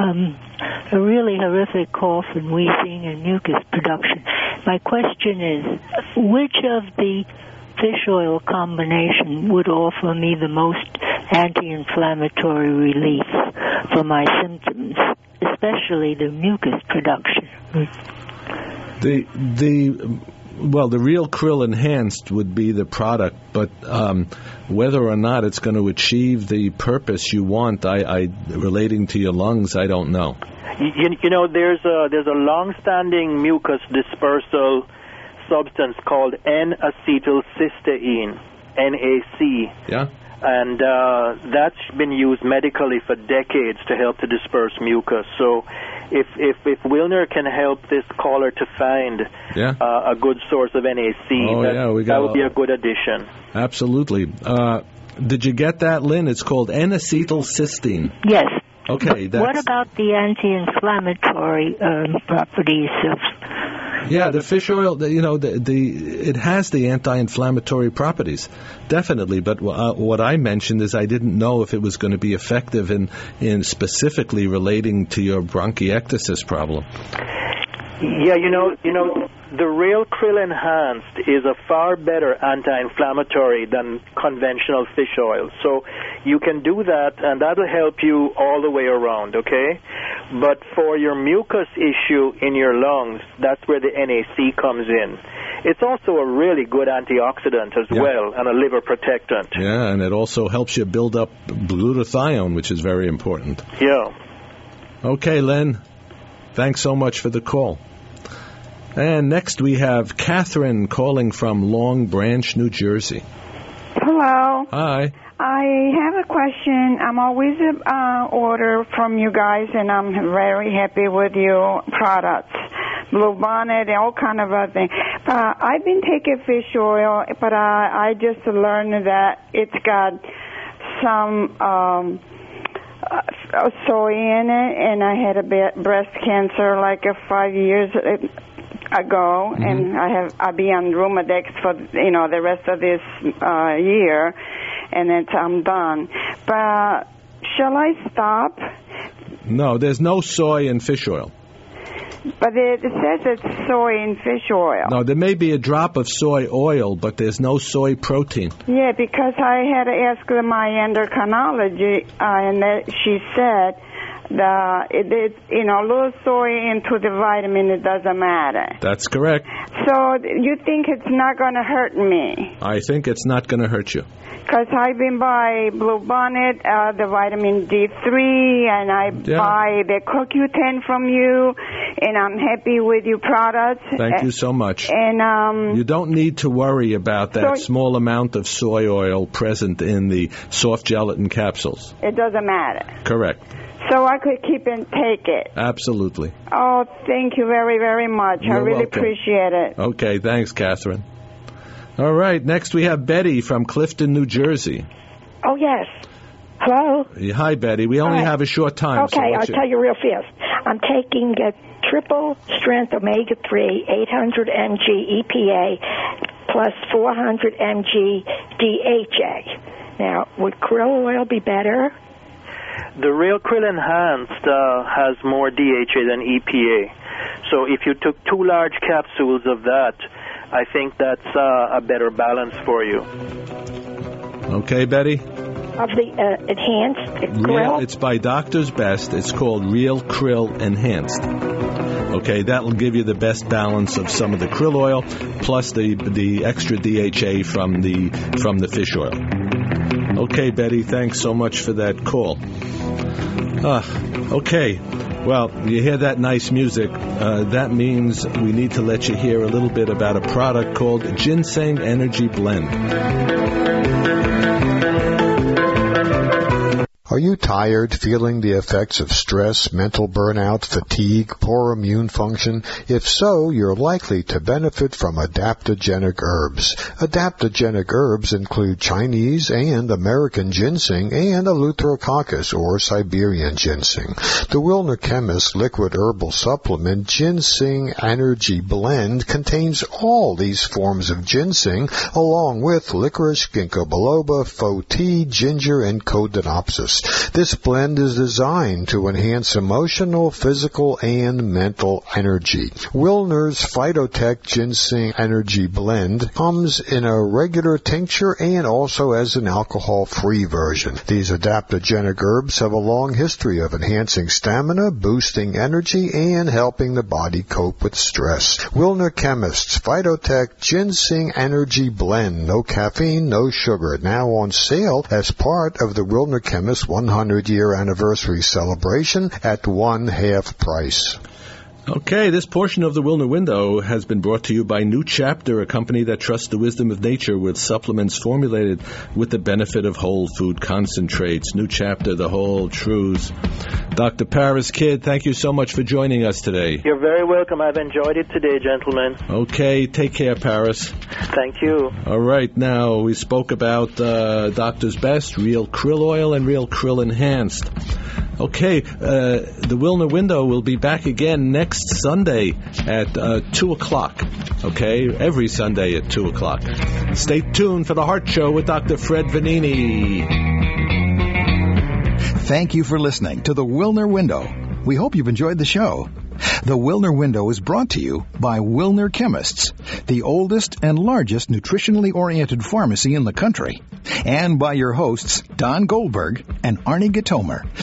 a really horrific cough and wheezing and mucus production. My question is, which of the fish oil combination would offer me the most anti-inflammatory relief for my symptoms, especially the mucus production? The Real Krill Enhanced would be the product, but whether or not it's going to achieve the purpose you want, relating to your lungs, I don't know. You know, there's a long-standing mucus dispersal substance called N-acetylcysteine, NAC. Yeah. And that's been used medically for decades to help to disperse mucus. So if Wilner can help this caller to find a good source of NAC, that would be a good addition. Absolutely. Did you get that, Lynn? It's called N-acetylcysteine. Yes. Okay. What about the anti-inflammatory properties of... Yeah, the fish oil, it has the anti-inflammatory properties, definitely. But what I mentioned is I didn't know if it was going to be effective in specifically relating to your bronchiectasis problem. Yeah, you know, the Real Krill Enhanced is a far better anti-inflammatory than conventional fish oil. So you can do that, and that'll help you all the way around, okay? But for your mucus issue in your lungs, that's where the NAC comes in. It's also a really good antioxidant as well, and a liver protectant. Yeah, and it also helps you build up glutathione, which is very important. Yeah. Okay, Len. Thanks so much for the call. And next we have Catherine calling from Long Branch, New Jersey. Hello. Hi. I have a question. I'm always order from you guys, and I'm very happy with your products. Blue Bonnet and all kind of other things. I've been taking fish oil, but I just learned that it's got some soy in it, and I had a breast cancer like 5 years ago, and I'll be on Rumodex for the rest of this year, and then I'm done. But shall I stop? No, there's no soy in fish oil. But it says it's soy in fish oil. No, there may be a drop of soy oil, but there's no soy protein. Yeah, because I had to ask my endocrinology, and she said a little soy into the vitamin, it doesn't matter. That's correct. So you think it's not going to hurt me? I think it's not going to hurt you. Because I've been by Blue Bonnet, the vitamin D3, and I buy the CoQ10 from you, and I'm happy with your products. Thank you so much. And you don't need to worry about that small amount of soy oil present in the soft gelatin capsules. It doesn't matter. Correct. So I could keep and take it. Absolutely. Oh, thank you very, very much. You're I really welcome. appreciate it. Okay, thanks, Catherine. All right, next we have Betty from Clifton, New Jersey. Oh, yes. Hello? Hi, Betty. We only have a short time. Okay, I'll tell you real fast. I'm taking a triple strength omega-3, 800 mg EPA, plus 400 mg DHA. Now, would krill oil be better? The Real Krill Enhanced has more DHA than EPA. So if you took 2 large capsules of that, I think that's a better balance for you. Okay, Betty? Of the enhanced krill? It's by Doctor's Best. It's called Real Krill Enhanced. Okay, that will give you the best balance of some of the krill oil plus the extra DHA from the fish oil. Okay, Betty, thanks so much for that call. Okay, Well, you hear that nice music. That means we need to let you hear a little bit about a product called Ginseng Energy Blend. Are you tired, feeling the effects of stress, mental burnout, fatigue, poor immune function? If so, you're likely to benefit from adaptogenic herbs. Adaptogenic herbs include Chinese and American ginseng and Eleutherococcus or Siberian ginseng. The Wilner Chemist liquid herbal supplement Ginseng Energy Blend contains all these forms of ginseng along with licorice, ginkgo biloba, faux tea, ginger, and codonopsis. This blend is designed to enhance emotional, physical, and mental energy. Wilner's Phytotech Ginseng Energy Blend comes in a regular tincture and also as an alcohol-free version. These adaptogenic herbs have a long history of enhancing stamina, boosting energy, and helping the body cope with stress. Wilner Chemist's Phytotech Ginseng Energy Blend. No caffeine, no sugar. Now on sale as part of the Wilner Chemist 100-year anniversary celebration at 1/2 price. Okay, this portion of the Wilner Window has been brought to you by New Chapter, a company that trusts the wisdom of nature with supplements formulated with the benefit of whole food concentrates. New Chapter, the whole truths. Dr. Paris Kidd, thank you so much for joining us today. You're very welcome. I've enjoyed it today, gentlemen. Okay, take care, Paris. Thank you. All right, now we spoke about Doctor's Best, Real Krill Oil, and Real Krill Enhanced. Okay, the Wilner Window will be back again next Sunday at 2 o'clock. Okay, every Sunday at 2 o'clock. Stay tuned for The Heart Show with Dr. Fred Vanini. Thank you for listening to the Wilner Window. We hope you've enjoyed the show. The Wilner Window is brought to you by Wilner Chemists, the oldest and largest nutritionally oriented pharmacy in the country, and by your hosts, Don Goldberg and Arnie Gitomer.